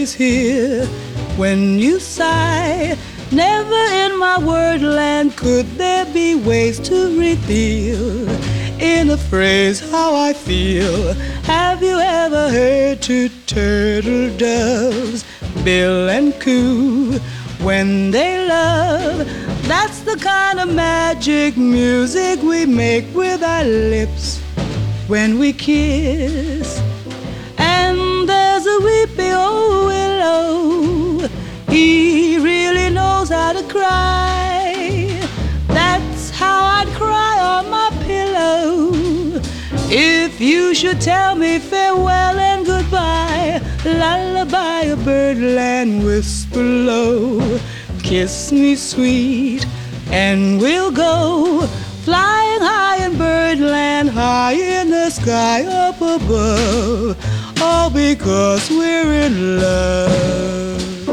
always hear when you sigh. Never in my wordland could there be ways to reveal in a phrase how I feel. Have you ever heard two turtle doves bill and coo when they love? That's the kind of magic music we make with our lips when we kiss. And there's a weepy old willow, he really knows how to cry. That's how I'd cry on my pillow if you should tell me farewell and goodbye. Lullaby a birdland whisper low, kiss me sweet and we'll go flying high in birdland, high in the sky up above, all because we're in love.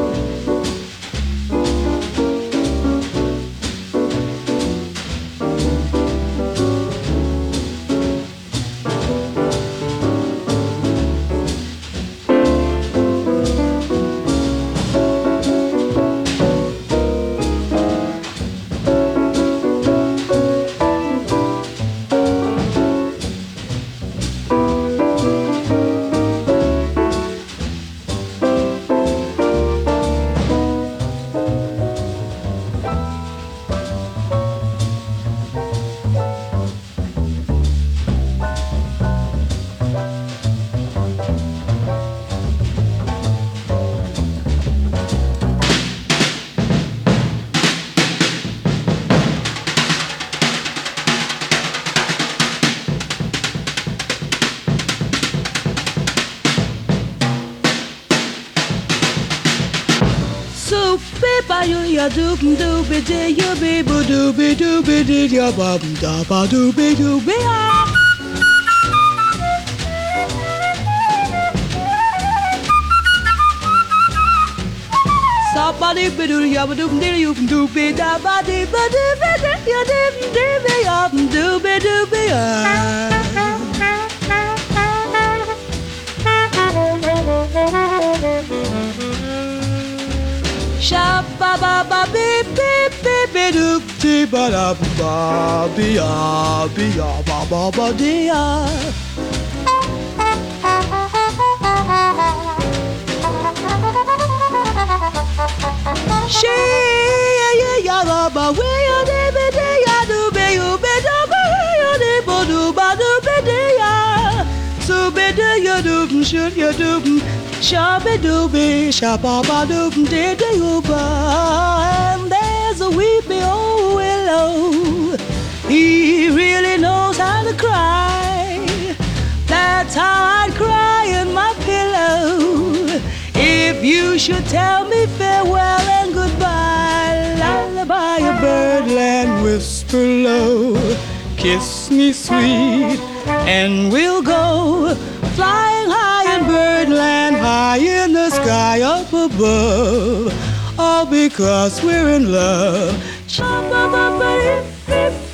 Ya dooby dooby dee ya baby dooby dooby dee ya bum da ba dooby dooby ah. Somebody be doo ya ba dooby dee you dooby da ba dee ba dooby dee ya dooby dooby ya dooby dooby ah. Sha ba ba ba beep beep beep beep doop dee ba da ba be ya ba ba ba dee ya. She ya ba ba we ya dee be dee ya do be you be do ba ya dee ba do ba do be dee ya. So be do ya do should ya do. Shabby dooby, shabba dooby, did you and there's a weepy old willow, he really knows how to cry. That's how I'd cry in my pillow if you should tell me farewell and goodbye. Lullaby a birdland whisper low, kiss me sweet and we'll go flying high in birdland, high in the sky up above, all because we're in love.